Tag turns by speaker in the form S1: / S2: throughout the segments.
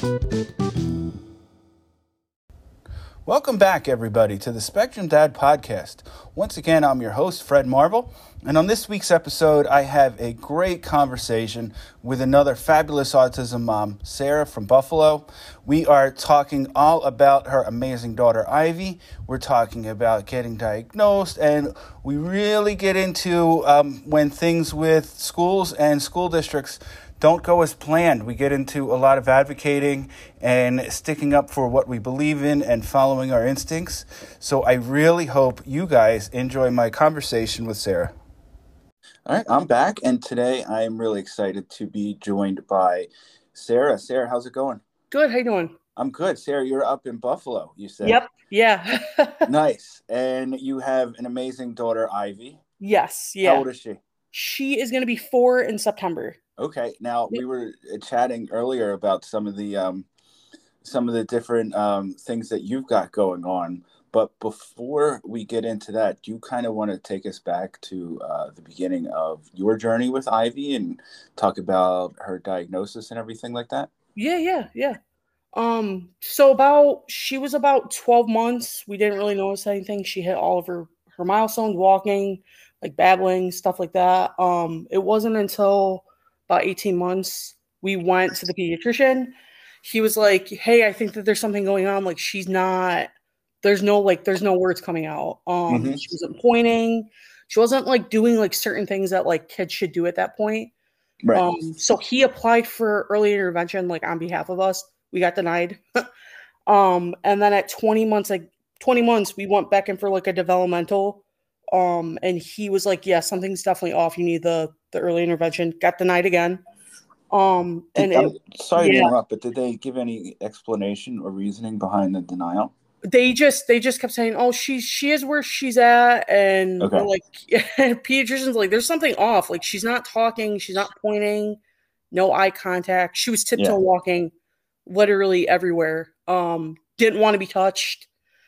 S1: Welcome back, everybody, to the Spectrum Dad Podcast. Once again, I'm your host, Fred Marvel, and on this week's episode, I have a great conversation with another fabulous autism mom, Sarah from Buffalo. We are talking all about her amazing daughter, Ivy. We're talking about getting diagnosed, and we really get into when things with schools and school districts don't go as planned. We get into a lot of advocating and sticking up for what we believe in and following our instincts. So I really hope you guys enjoy my conversation with Sarah. All right, I'm back, and today I am really excited to be joined by Sarah. Sarah, how's it going?
S2: Good. How you doing?
S1: I'm good. Sarah, you're up in Buffalo, you said.
S2: Yep. Yeah.
S1: Nice. And you have an amazing daughter, Ivy.
S2: Yes. Yeah.
S1: How old is she?
S2: She is going to be 4 in September.
S1: Okay. Now, we were chatting earlier about some of the different things that you've got going on. But before we get into that, do you kind of want to take us back to the beginning of your journey with Ivy and talk about her diagnosis and everything like that?
S2: Yeah. So she was about 12 months. We didn't really notice anything. She hit all of her milestones, walking, like babbling, stuff like that. It wasn't until about 18 months we went to the pediatrician. He was like, "Hey, I think that there's something going on. Like, she's not. There's no words coming out. She wasn't pointing. She wasn't like doing like certain things that like kids should do at that point.
S1: Right.
S2: So he applied for early intervention, like on behalf of us. We got denied. And then at 20 months, we went back in for like a developmental. And he was like, "Yeah, something's definitely off. You need the early intervention." Got denied again.
S1: I'm sorry to interrupt, but did they give any explanation or reasoning behind the denial?
S2: They just kept saying, "Oh, she is where she's at," and
S1: Okay.
S2: we're like, pediatricians like, "There's something off. Like, she's not talking, she's not pointing, no eye contact. She was tiptoe walking, literally everywhere. Didn't want to be touched.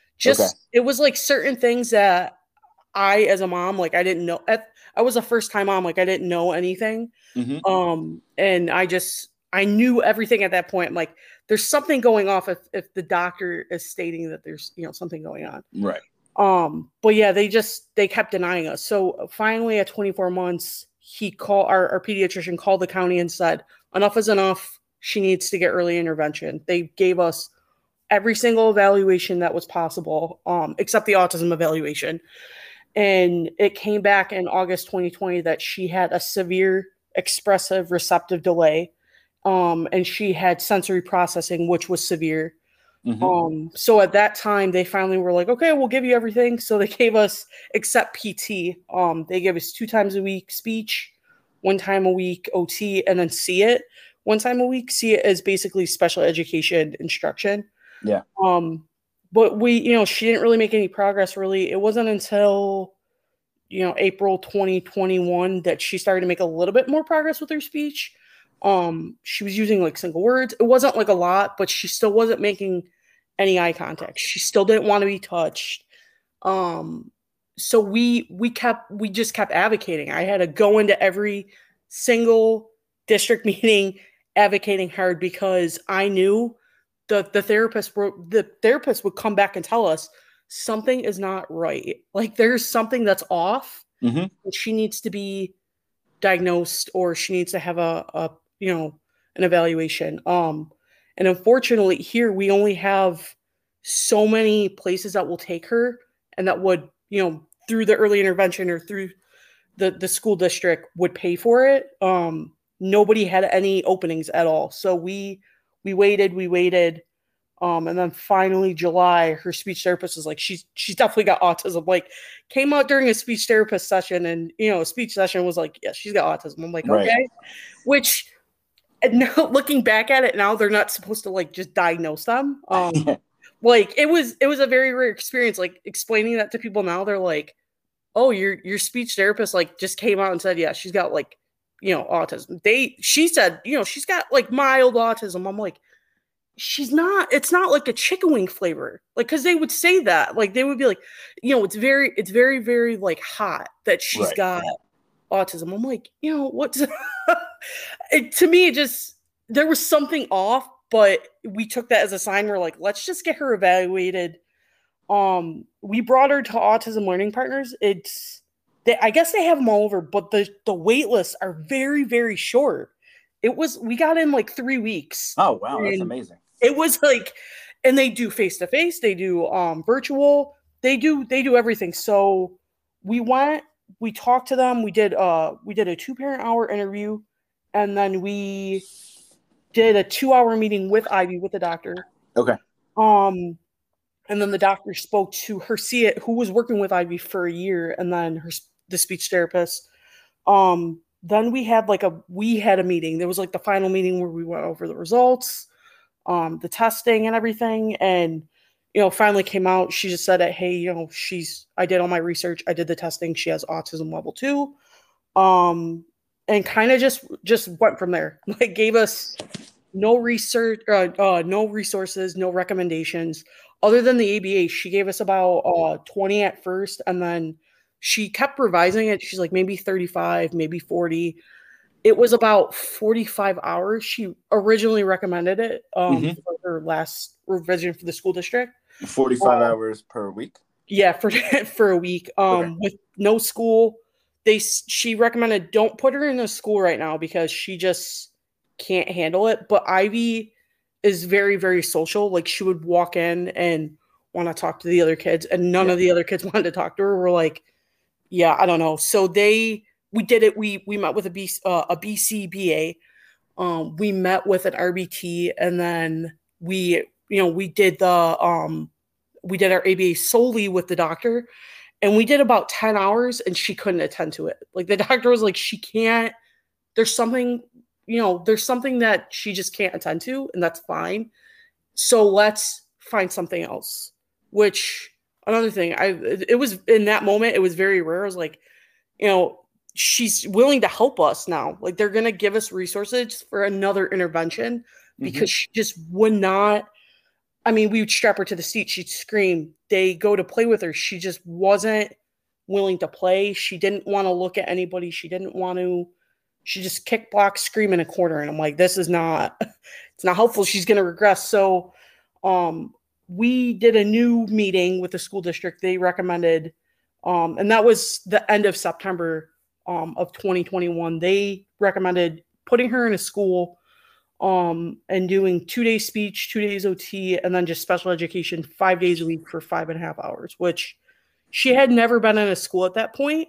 S2: It was like certain things that I, as a mom, like I didn't know. I was a first time mom, like I didn't know anything.
S1: Mm-hmm.
S2: And I knew everything at that point. I'm like, there's something going off if the doctor is stating that there's, something going on.
S1: Right.
S2: But yeah, they kept denying us. So finally at 24 months, he called our pediatrician called the county and said, "Enough is enough. She needs to get early intervention." They gave us every single evaluation that was possible, except the autism evaluation. And it came back in August 2020 that she had a severe expressive receptive delay. And she had sensory processing, which was severe.
S1: Mm-hmm.
S2: So at that time, they finally were like, "Okay, we'll give you everything." So they gave us, except PT, they gave us 2 times a week speech, 1 time a week OT, and then See It 1 time a week. See It is basically special education instruction.
S1: Yeah.
S2: But she didn't really make any progress, really. It wasn't until, April 2021 that she started to make a little bit more progress with her speech. She was using like single words. It wasn't like a lot, but she still wasn't making any eye contact. She still didn't want to be touched. So we just kept advocating. I had to go into every single district meeting advocating hard because I knew the therapist would come back and tell us something is not right. Like there's something that's off.
S1: Mm-hmm.
S2: And she needs to be diagnosed or she needs to have an evaluation. And unfortunately here we only have so many places that will take her and that would, through the early intervention or through the school district would pay for it. Nobody had any openings at all. So we waited. And then finally July, her speech therapist was like, she's definitely got autism. Like came out during a speech therapist session and, a speech session was like, yeah, she's got autism. I'm like,
S1: right.
S2: Okay. Which now looking back at it now, they're not supposed to like just diagnose them. Like it was a very rare experience. Like explaining that to people now, they're like, "Oh, your speech therapist like just came out and said, yeah, she's got like, autism." She said, she's got like mild autism. I'm like, it's not like a chicken wing flavor. Like, cause they would say that, like, they would be like, it's very, very like hot that she's got autism. I'm like, what's to me, there was something off, But we took that as a sign. We're like, let's just get her evaluated. We brought her to Autism Learning Partners. I guess they have them all over, but the wait lists are very, very short. We got in like 3 weeks.
S1: Oh, wow. That's amazing.
S2: It was like, and they do face-to-face, they do virtual, they do everything. So we talked to them, we did a 2-parent hour interview, and then we did a 2-hour meeting with Ivy, with the doctor.
S1: Okay.
S2: And then the doctor spoke to her who was working with Ivy for a year, and then the speech therapist. Then we had a meeting. There was like the final meeting where we went over the results, the testing and everything. And, finally came out. She just said that, hey, I did all my research. I did the testing. She has autism level 2. And kind of just went from there. Like, gave us no research, no resources, no recommendations other than the ABA. She gave us about 20 at first, and then she kept revising it. She's like, maybe 35, maybe 40. It was about 45 hours. She originally recommended it for her last revision for the school district.
S1: 45 hours per week?
S2: Yeah, for a week.
S1: Okay.
S2: With no school. She recommended don't put her in a school right now because she just can't handle it. But Ivy is very, very social. Like, she would walk in and want to talk to the other kids, and none of the other kids wanted to talk to her. We're like, yeah, I don't know. So we did it. We met with a BCBA. We met with an RBT, and then we did our ABA solely with the doctor, and we did about 10 hours, and she couldn't attend to it. Like, the doctor was like, she can't. There's something that she just can't attend to, and that's fine. So let's find something else. Which, another thing, it was in that moment, it was very rare. I was like, she's willing to help us now. Like, they're going to give us resources for another intervention because she just would not. I mean, we would strap her to the seat. She'd scream. They go to play with her. She just wasn't willing to play. She didn't want to look at anybody. She just kick, block, scream in a corner. And I'm like, this is not, it's not helpful. She's going to regress. So, we did a new meeting with the school district. They recommended, and that was the end of September of 2021. They recommended putting her in a school and doing 2 days speech, 2 days OT, and then just special education 5 days a week for 5.5 hours, which she had never been in a school at that point.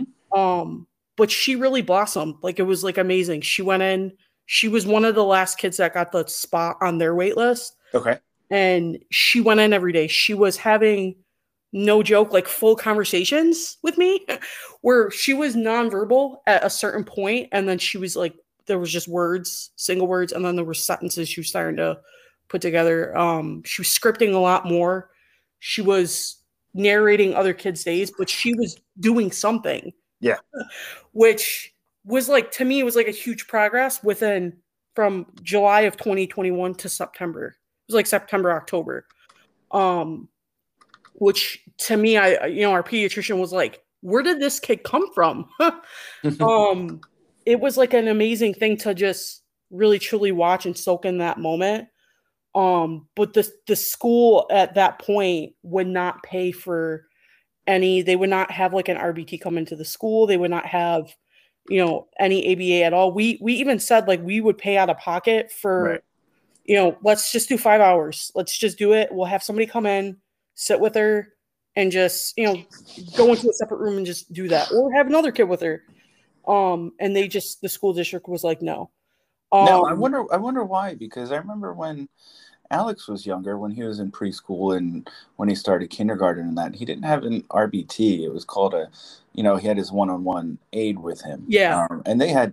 S2: But she really blossomed. Like, it was like amazing. She went in, she was one of the last kids that got the spot on their wait list.
S1: Okay.
S2: And she went in every day. She was having, no joke, like full conversations with me where she was nonverbal at a certain point. And then she was like, there was just words, single words. And then there were sentences she was starting to put together. She was scripting a lot more. She was narrating other kids' days, but she was doing something.
S1: Yeah.
S2: Which was like, to me, it was like a huge progress from July of 2021 to September. It was like September, October. Which to me, our pediatrician was like, where did this kid come from? It was like an amazing thing to just really truly watch and soak in that moment. But the school at that point would not pay for they would not have like an RBT come into the school. They would not have, any ABA at all. We even said like we would pay out of pocket for, let's just do 5 hours. Let's just do it. We'll have somebody come in, sit with her, and just, go into a separate room and just do that, or have another kid with her. And the school district was like, no.
S1: No, I wonder why, because I remember when Alex was younger, when he was in preschool and when he started kindergarten and that, he didn't have an RBT. It was called he had his one-on-one aide with him.
S2: Yeah.
S1: And they had,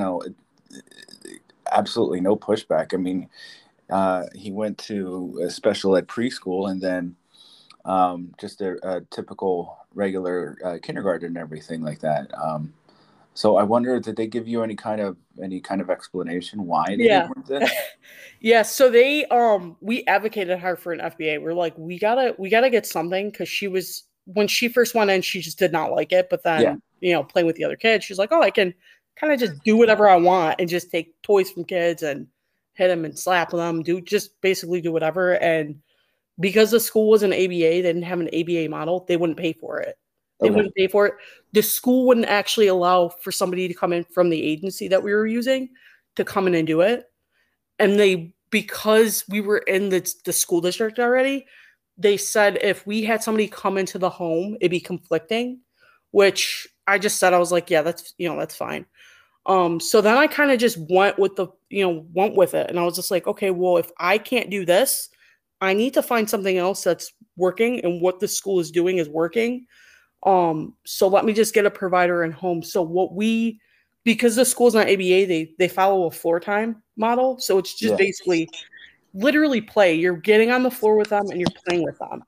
S1: absolutely no pushback. I mean, he went to a special ed preschool and then just a typical regular kindergarten and everything like that. So I wonder, did they give you any kind of explanation why they did this?
S2: Yeah. So we advocated her for an FBA. We're like, we gotta get something, because when she first went in, she just did not like it. But then, playing with the other kids, she's like, oh, I can kind of just do whatever I want and just take toys from kids and hit them and slap them, just basically do whatever. And because the school was an ABA, they didn't have an ABA model, they wouldn't pay for it. They wouldn't pay for it. The school wouldn't actually allow for somebody to come in from the agency that we were using to come in and do it. And because we were in the school district already, they said if we had somebody come into the home, it'd be conflicting, which I just said, I was like, yeah, that's fine. So then I kind of just went with it. And I was just like, okay, well, if I can't do this, I need to find something else that's working and what the school is doing is working. So let me just get a provider in home. So because the school's not ABA, they follow a floor time model. So it's just basically literally play. You're getting on the floor with them and you're playing with them.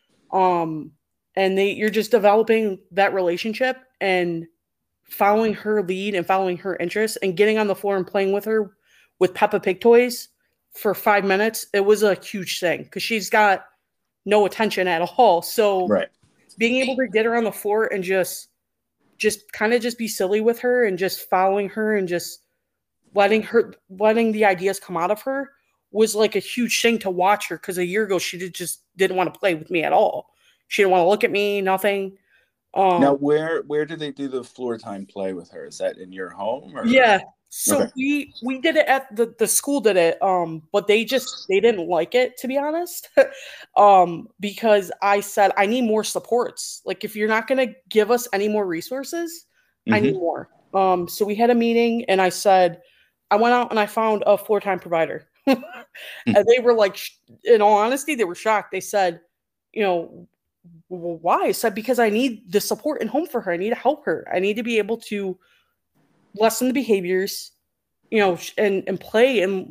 S2: And you're just developing that relationship and following her lead and following her interests and getting on the floor and playing with her with Peppa Pig toys for 5 minutes. It was a huge thing because she's got no attention at all. So being able to get her on the floor and just kind of just be silly with her and just following her and just letting the ideas come out of her was like a huge thing to watch her. Because a year ago, she just didn't want to play with me at all. She didn't want to look at me, nothing.
S3: Now, where do they do the floor time play with her? Is that in your home? Or?
S2: Yeah. So we did it at the school did it, but they didn't like it, to be honest, because I said, I need more supports. Like, if you're not going to give us any more resources, I need more. So we had a meeting and I said, I went out and I found a floor time provider. And they were like, in all honesty, they were shocked. They said, well, why? I said, because I need the support in home for her. I need to help her. I need to be able to lessen the behaviors, and play and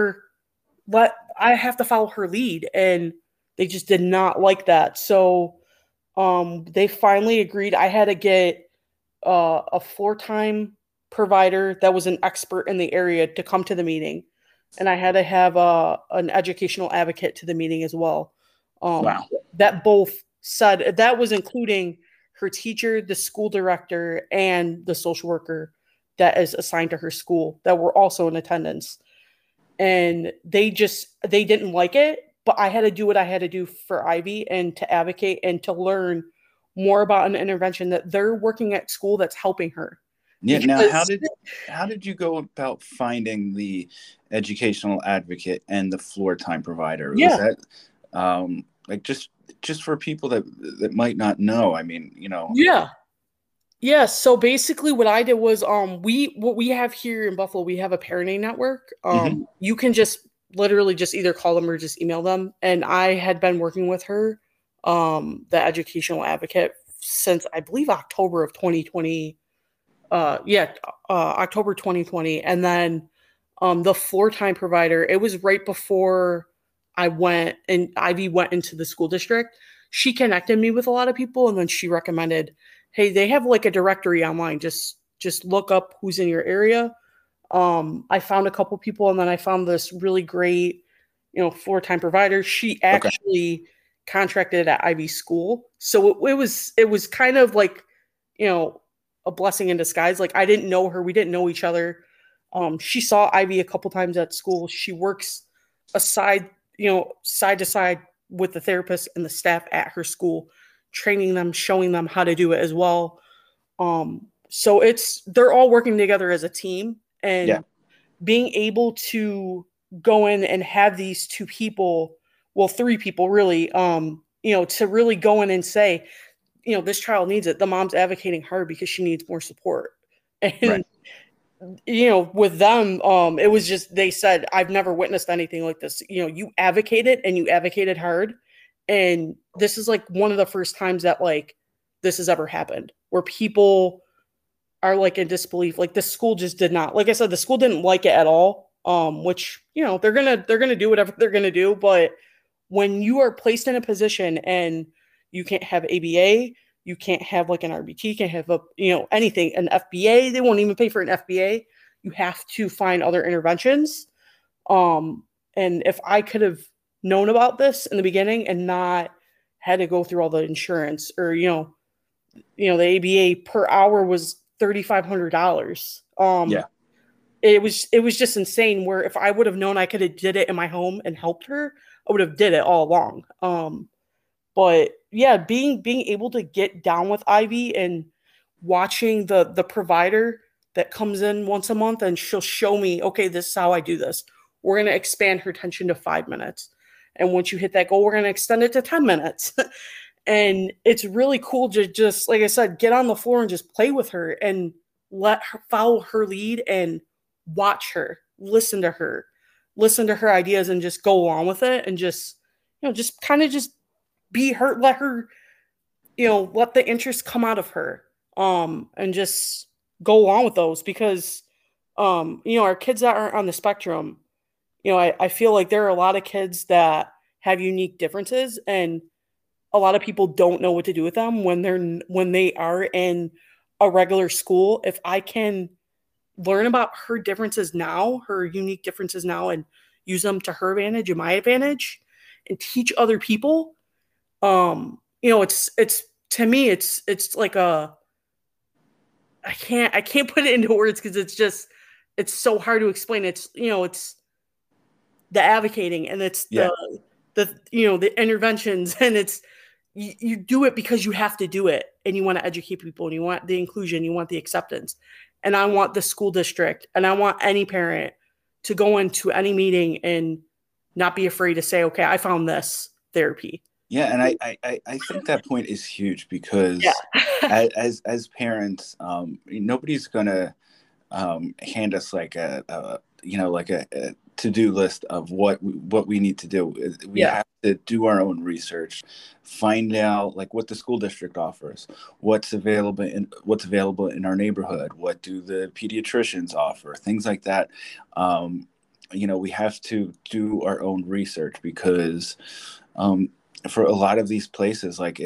S2: I have to follow her lead. And they just did not like that. So they finally agreed. I had to get a floor time provider that was an expert in the area to come to the meeting. And I had to have an educational advocate to the meeting as well.
S3: Wow.
S2: That both said, that was including her teacher, the school director, and the social worker that is assigned to her school that were also in attendance. And they didn't like it, but I had to do what I had to do for Ivy and to advocate and to learn more about an intervention that they're working at school that's helping her.
S3: Yeah. Now, how did you go about finding the educational advocate and the floor time provider?
S2: Yeah.
S3: Was that like just for people that might not know? I mean,
S2: Yeah. So basically what I did was what we have here in Buffalo, we have a parenting network. You can just literally just either call them or just email them. And I had been working with her, the educational advocate, since I believe October of 2020. October 2020. And then the floor time provider, it was right before I went and Ivy went into the school district. She connected me with a lot of people, and then she recommended, hey, they have like a directory online. Just look up who's in your area. I found a couple people, and then I found this really great, floor time provider. She actually contracted at Ivy school. So it was kind of like, a blessing in disguise. Like, I didn't know her. We didn't know each other. She saw Ivy a couple times at school. She works side to side with the therapist and the staff at her school, training them, showing them how to do it as well. So they're all working together as a team, and being able to go in and have these two people, well, three people really, to really go in and say, this child needs it. The mom's advocating hard because she needs more support. And, with them, it was just, they said, I've never witnessed anything like this. You advocated and you advocated hard. And this is like one of the first times that like this has ever happened, where people are like in disbelief. Like, the school just did not, like I said, the school didn't like it at all. Which, they're going to do whatever they're going to do. But when you are placed in a position and you can't have ABA, you can't have like an RBT, you can't have anything, an FBA, they won't even pay for an FBA. You have to find other interventions. And if I could have known about this in the beginning and not had to go through all the insurance, or, the ABA per hour was $3,500. it was just insane, where if I would have known I could have did it in my home and helped her, I would have did it all along. But yeah, being able to get down with Ivy and watching the provider that comes in once a month, and she'll show me, okay, this is how I do this. We're going to expand her attention to 5 minutes. And once you hit that goal, we're going to extend it to 10 minutes. And it's really cool to just, like I said, get on the floor and just play with her and let her follow her lead and watch her, listen to her ideas, and just go along with it, and just, just kind of just be her, let her, let the interest come out of her, and just go along with those, because, our kids that are on the spectrum, I feel like there are a lot of kids that have unique differences, and a lot of people don't know what to do with them when they are in a regular school. If I can learn about her differences now, her unique differences now, and use them to her advantage and my advantage, and teach other people, it's to me, it's like I can't put it into words, because it's so hard to explain. It's the advocating, and it's the interventions, and it's you do it because you have to do it, and you want to educate people, and you want the inclusion, you want the acceptance. And I want the school district, and I want any parent to go into any meeting and not be afraid to say, okay, I found this therapy.
S3: Yeah, and I think that point is huge, because as parents, nobody's gonna hand us like a to-do list of what we need to do. We have to do our own research, find out like what the school district offers, what's available in our neighborhood, what do the pediatricians offer, things like that. We have to do our own research, because for a lot of these places, like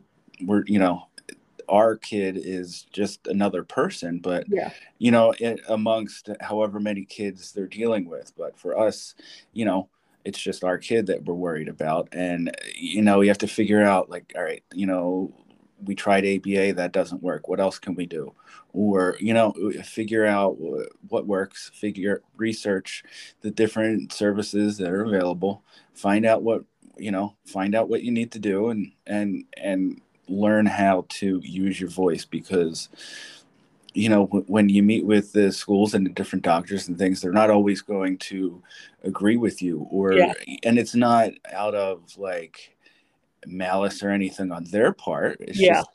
S3: our kid is just another person, but amongst however many kids they're dealing with. But for us, it's just our kid that we're worried about. And you have to figure out, like, all right, we tried ABA, that doesn't work, what else can we do? Or figure out what works, research the different services that are available, find out what you need to do, and learn how to use your voice. Because when you meet with the schools and the different doctors and things, they're not always going to agree with you, and it's not out of like malice or anything on their part. It's just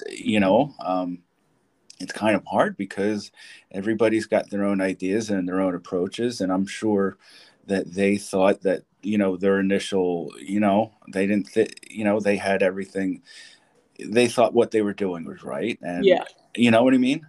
S3: it's kind of hard, because everybody's got their own ideas and their own approaches, and I'm sure that they thought that their initial they didn't they had everything. They thought what they were doing was right. And you know what I mean?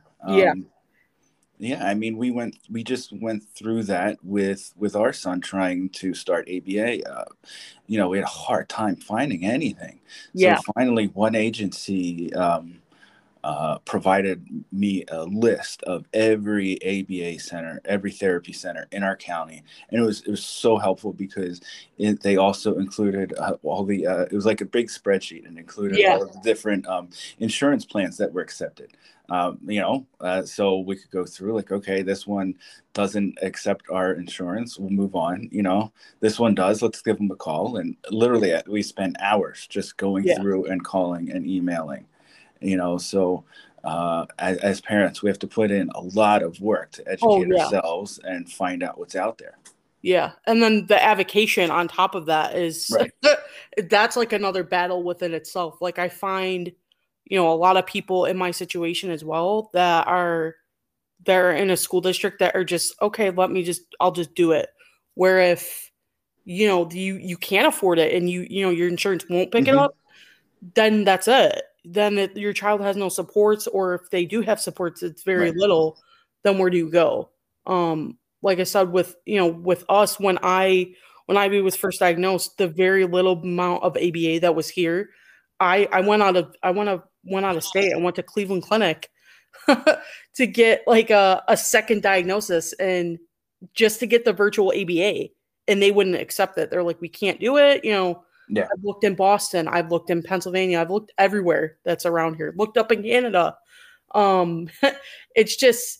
S3: I mean, we just went through that with our son trying to start ABA. We had a hard time finding anything. So finally one agency provided me a list of every ABA center, every therapy center in our county. And it was so helpful, because they also included all the, it was like a big spreadsheet, and included all of the different insurance plans that were accepted. So we could go through like, okay, this one doesn't accept our insurance, we'll move on. This one does, let's give them a call. And literally we spent hours just going through and calling and emailing. So as parents, we have to put in a lot of work to educate ourselves and find out what's out there.
S2: Yeah. And then the avocation on top of that is that's like another battle within itself. Like I find, a lot of people in my situation as well they're in a school district that are just, okay, I'll just do it. Where if, you can't afford it, and your insurance won't pick it up, then that's it. Then your child has no supports, or if they do have supports, it's very little. Then where do you go? Like I said, with us, when Ivy was first diagnosed, the very little amount of ABA that was here, I went out of state. I went to Cleveland Clinic to get like a second diagnosis, and just to get the virtual ABA, and they wouldn't accept it. They're like, we can't do it. I've looked in Boston. I've looked in Pennsylvania. I've looked everywhere that's around here. Looked up in Canada. It's just,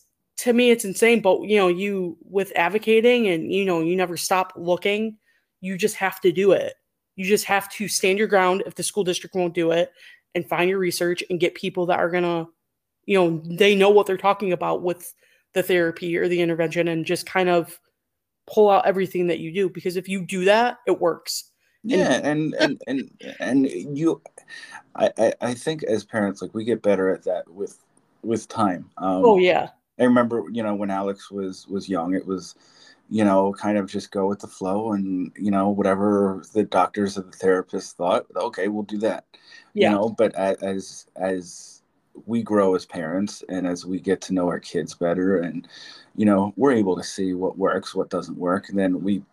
S2: to me, it's insane. But, you with advocating and, you never stop looking, you just have to do it. You just have to stand your ground if the school district won't do it and find your research and get people that are going to, they know what they're talking about with the therapy or the intervention, and just kind of pull out everything that you do. Because if you do that, it works.
S3: Yeah. And you, I think as parents, like, we get better at that with time.
S2: Oh yeah.
S3: I remember, when Alex was young, it was, kind of just go with the flow, and, whatever the doctors or the therapists thought, okay, we'll do that.
S2: Yeah.
S3: But as we grow as parents, and as we get to know our kids better, and, we're able to see what works, what doesn't work, and then we,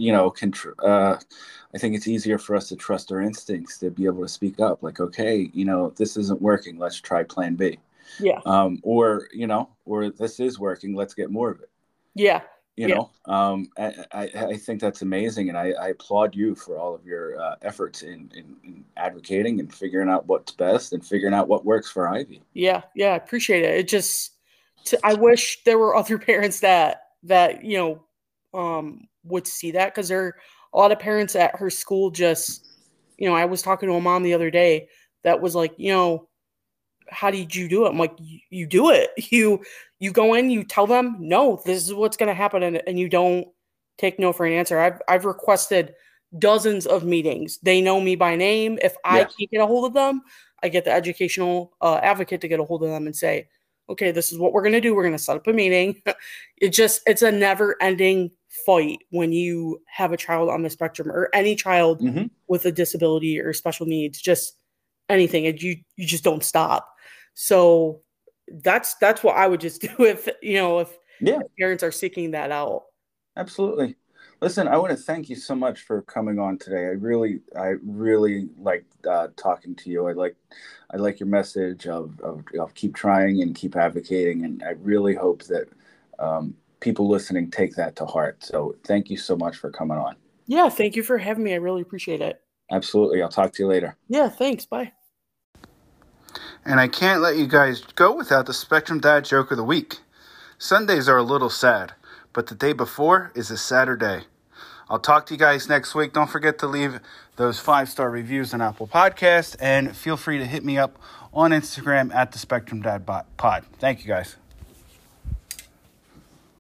S3: I think it's easier for us to trust our instincts, to be able to speak up, like, okay, this isn't working, let's try plan B.
S2: Yeah.
S3: Or this is working, let's get more of it.
S2: Yeah.
S3: I think that's amazing. And I applaud you for all of your efforts in advocating and figuring out what's best and figuring out what works for Ivy.
S2: Yeah. I appreciate it. It just, I wish there were other parents that would see that, because there are a lot of parents at her school just, I was talking to a mom the other day that was like, how did you do it? I'm like, you do it. You go in, you tell them, no, this is what's going to happen. And you don't take no for an answer. I've requested dozens of meetings. They know me by name. If I can't get a hold of them, I get the educational advocate to get a hold of them and say, okay, this is what we're going to do. We're going to set up a meeting. It's a never ending fight when you have a child on the spectrum, or any child with a disability or special needs, just anything. And you just don't stop. So that's what I would just do if parents are seeking that out.
S3: Absolutely. Listen, I want to thank you so much for coming on today. I really liked talking to you. I like your message of keep trying and keep advocating, and I really hope that people listening take that to heart. So thank you so much for coming on.
S2: Yeah, thank you for having me. I really appreciate it.
S3: Absolutely. I'll talk to you later.
S2: Yeah, thanks. Bye.
S1: And I can't let you guys go without the Spectrum Dad joke of the week. Sundays are a little sad, but the day before is a Saturday. I'll talk to you guys next week. Don't forget to leave those 5-star reviews on Apple Podcasts, and feel free to hit me up on Instagram at the Spectrum Dad Pod. Thank you guys.